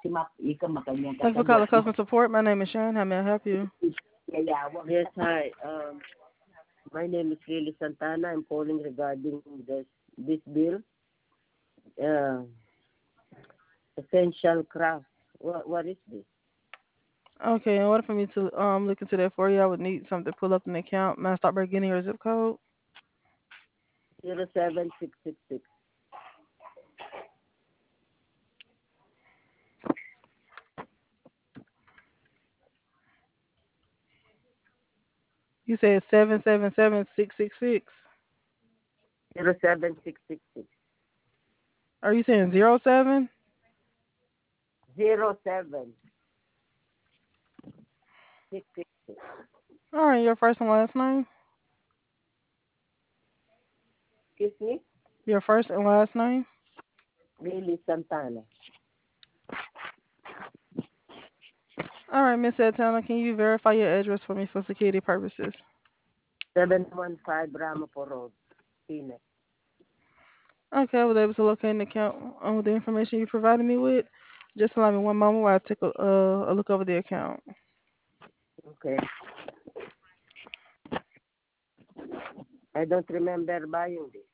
Thanks for calling customer support. My name is Sharon. How may I help you? Yes, hi. My name is Lily Santana. I'm calling regarding this bill, uh, essential craft. What is this? Okay, in order for me to look into that for you, I would need something to pull up an account. May I start by getting your zip code? 07666. You said 777666. 07666. Are you saying 07? 07666. All right, your first and last name? Excuse me? Your first and last name? Lily Santana. All right, Miss Santana, can you verify your address for me for security purposes? 715 Ramapo Road, Phoenix. Okay, I was able to locate an account with the information you provided me with. Just allow me one moment while I take a look over the account. Okay. I don't remember buying this.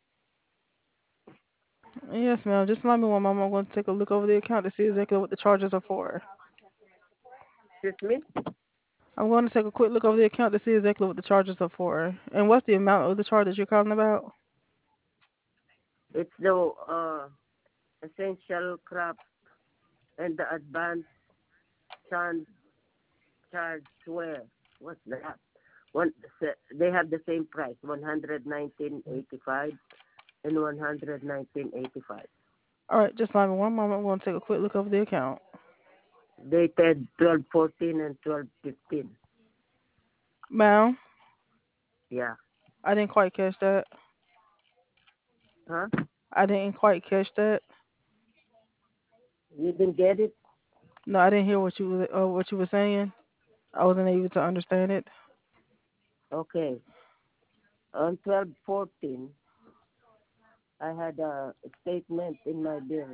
Yes, ma'am. Just allow me one moment. I'm going to take a look over the account to see exactly what the charges are for. Excuse me? I'm going to take a quick look over the account to see exactly what the charges are for. And what's the amount of the charges you're calling about? It's the essential craft and the advanced sun charge wear. What's that? One, they have the same price, 119.85 and 119.85. All right, just allow me one moment. I'm going to take a quick look over the account. Dated 12/14 and 12/15. Ma'am, Yeah. I didn't quite catch that. Huh? I didn't quite catch that. You didn't get it? No, I didn't hear what you were saying. I wasn't able to understand it. Okay. On 12/14, I had a statement in my bill,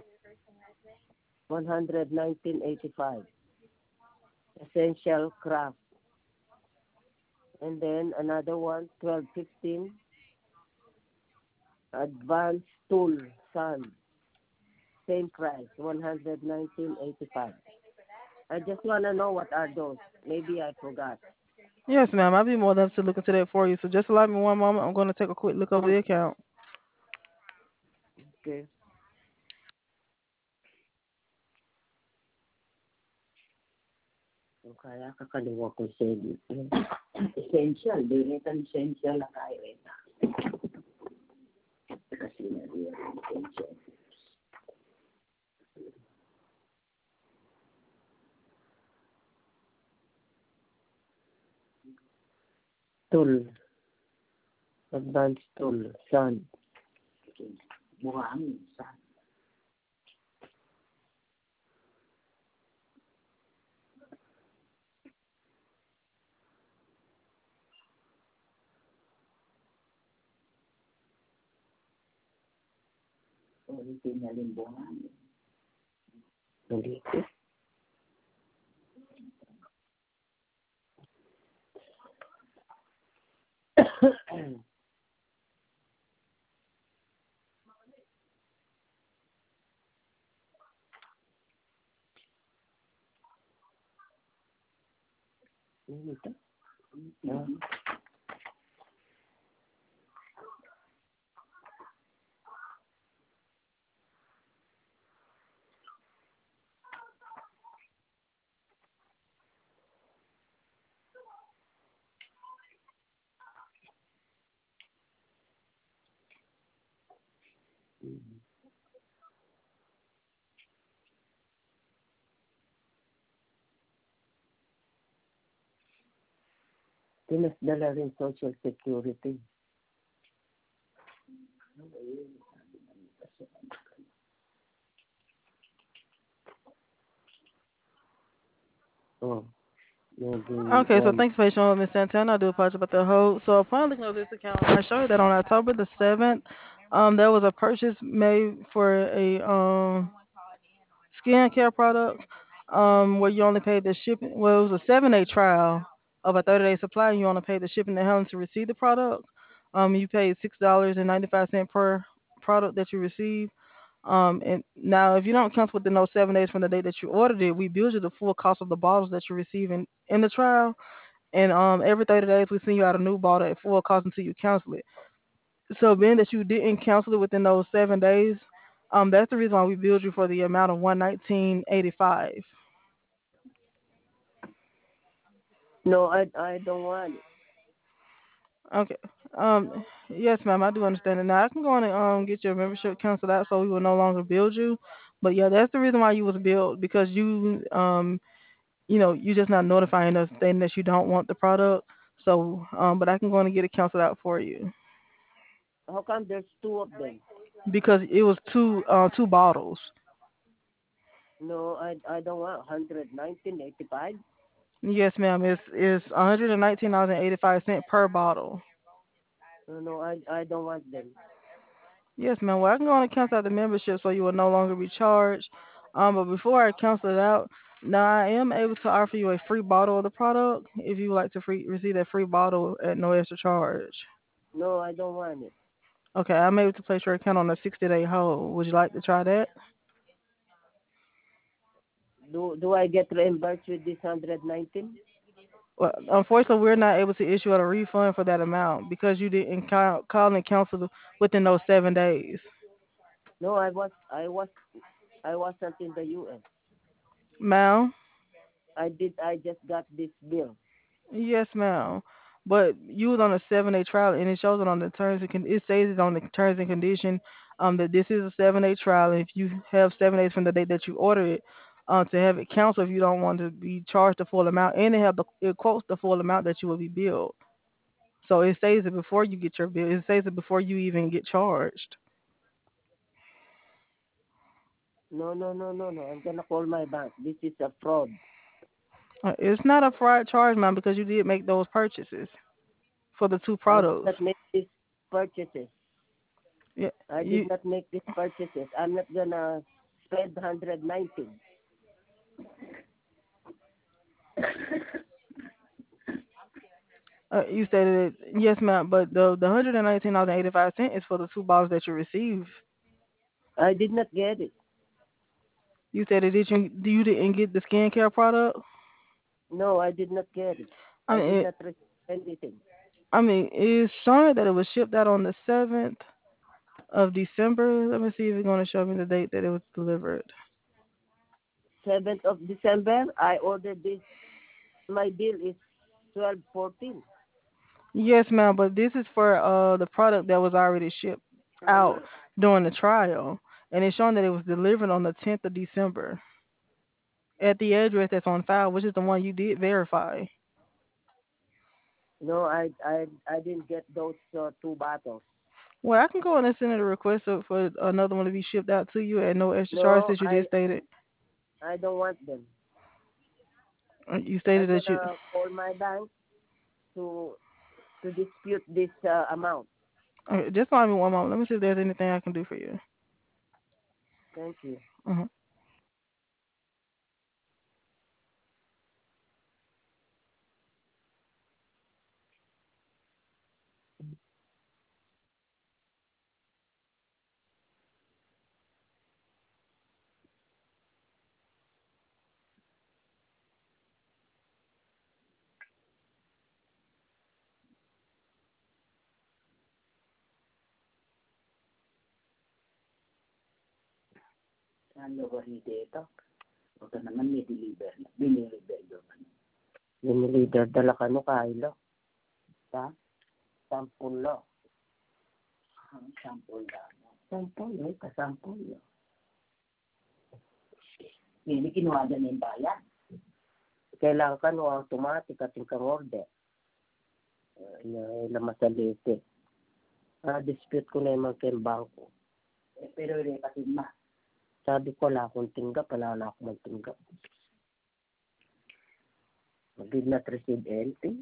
119.85. Essential craft. And then another one, 12/15, advanced tool, sun. Same price, 119.85. I just want to know what are those. Maybe I forgot. Yes, ma'am. I'll be more than happy to look into that for you. So just allow me one moment. I'm going to take a quick look over the account. Okay. So, kaya kakaliwa ko sa essential. Dili kan essential na kaya rin. Kasi na rin essential. Tool. Advanced tool. Sun. Buhangin. Sun. Original yung buhangin. Nandito. Nandito. Ah. Pinasdala rin Social Security. Oh. Okay, so thanks for showing Miss Santana. I do apologize about the hold. So upon looking over this account, I showed that on October the 7th, there was a purchase made for a skin care product. where you only paid the shipping. Well, it was a 7-day trial of a 30-day supply, and you only paid the shipping and handling to receive the product. You paid $6.95 per product that you receive. And now, if you don't cancel within those 7 days from the date that you ordered it, we bill you the full cost of the bottles that you receive in the trial. And every 30 days, we send you out a new bottle at full cost until you cancel it. So, being that you didn't cancel it within those 7 days, that's the reason why we billed you for the amount of 119.85. No, I don't want it. Okay. Yes, ma'am, I do understand it. Now I can go on and get your membership canceled out so we will no longer build you. But yeah, that's the reason why you was billed because you just not notifying us saying that you don't want the product. So but I can go on and get it canceled out for you How come there's two of them? because it was two bottles. No, I don't want 119.85. Yes, ma'am. It's $119.85 per bottle. No, no, I don't want them. Yes, ma'am. Well, I can go on and cancel out the membership so you will no longer be charged. But before I cancel it out, now I am able to offer you a free bottle of the product if you would like to receive that free bottle at no extra charge. No, I don't want it. Okay, I'm able to place your account on a 60-day hold. Would you like to try that? Do I get reimbursed with this 119? Well, unfortunately, we're not able to issue a refund for that amount because you didn't call and cancel within those 7 days. No, I wasn't in the US. Ma'am? I just got this bill. Yes, ma'am. But you was on a 7-day trial, and it shows it on the it says it on the terms and condition, that this is a 7-day trial, and if you have 7 days from the date that you order it, to have it canceled if you don't want to be charged the full amount, and it quotes the full amount that you will be billed. So it says it before you get your bill. It says it before you even get charged. No, no, no, no, no. I'm gonna call my bank. This is a fraud. It's not a fraud charge, ma'am, because you did make those purchases for the two I did products. not make these purchases. Yeah, I did you not make these purchases. I'm not gonna spend 119. You stated it, yes, ma'am, but the $119.85 is for the two bottles that you received. I did not get it. You said it you didn't get the skincare product. No, I did not get it. I I mean, did not receive anything. it's showing that it was shipped out on the 7th of December. Let me see if it's going to show me the date that it was delivered. 7th of December, I ordered this. My bill is 1214. Yes, ma'am, but this is for the product that was already shipped out during the trial, and it's showing that it was delivered on the 10th of December at the address that's on file, which is the one you did verify. No, I didn't get those two bottles. Well, I can go in and send in a request for another one to be shipped out to you at no extra charge No, since you did stated I don't want them. you stated I'm that you. gonna call my bank to dispute this amount. Okay, just allow me one moment. Let me see if there's anything I can do for you. Thank you. Uh-huh. Saan lugar ni dito? Baka naman may deliver na. Biniliver naman. Biniliver dala ka no, Kylo. Ta? Sampulo. Sampulo. Sampulo, kasampulo. Hindi kinuha dyan yung bayan. Kailangan ka no automatic at yung kang order. Na masalite. Dispute ko na yung mga kayong bangko. Pero rin kasi sabi ko wala akong tinggap, wala na akong magtinggap. I did not receive anything.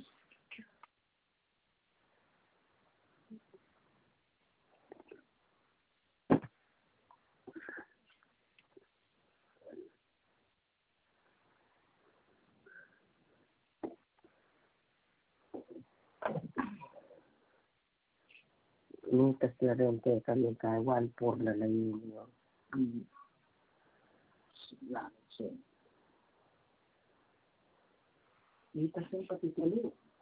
Mitas na rin kaya kami kaya 1-4 na lang yun. Mm. Langit siya. Mitas yung pati tuloy.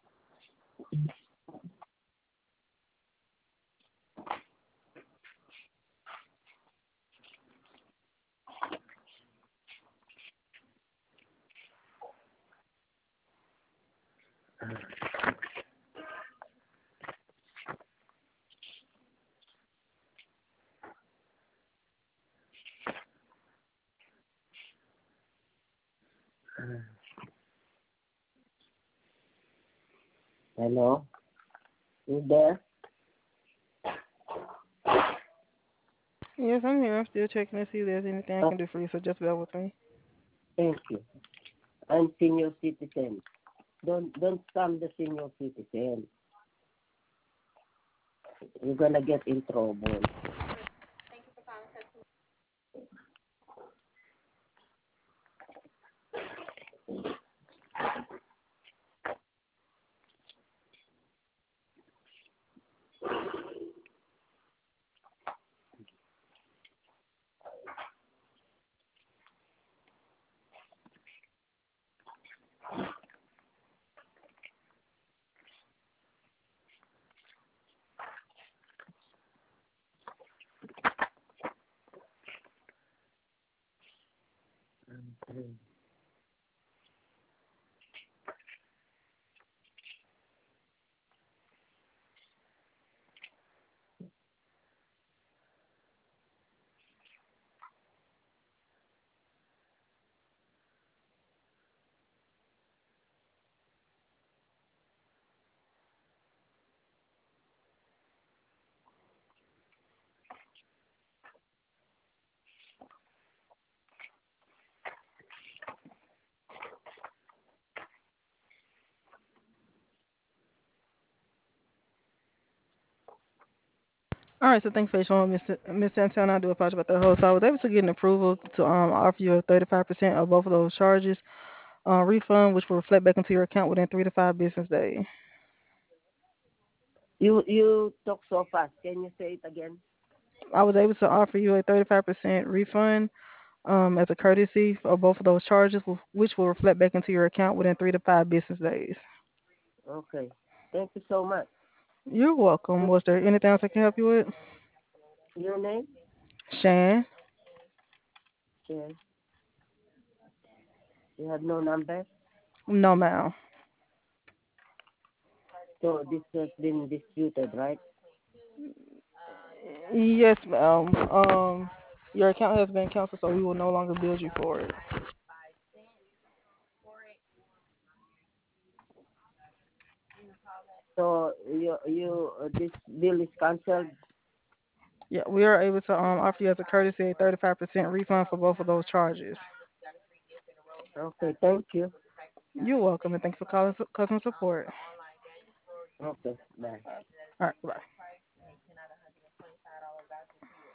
Hello? You there? Yes, I'm here. I'm still checking to see if there's anything I Oh, can do for you. So just bear with me. thank you. I'm senior citizen. Don't scam the senior citizen. You're gonna get in trouble. All right, so thanks for showing Miss Santana. I do apologize about that hold. So I was able to get an approval to offer you a 35% of both of those charges refund, which will reflect back into your account within 3 to 5 business days. You talk so fast. Can you say it again? I was able to offer you a 35% refund as a courtesy of both of those charges, which will reflect back into your account within 3 to 5 business days. Okay. Thank you so much. You're welcome. Was there anything else I can help you with? Your name? Shan? Yes. You have no number? No, ma'am. So this has been disputed, right? Yes, ma'am. Your account has been canceled, so we will no longer bill you for it. So this bill is cancelled. Yeah, we are able to offer you as a courtesy a 35% refund for both of those charges. Okay. Thank you. You're welcome, and thanks for calling customer support. Okay. Bye. All right, bye.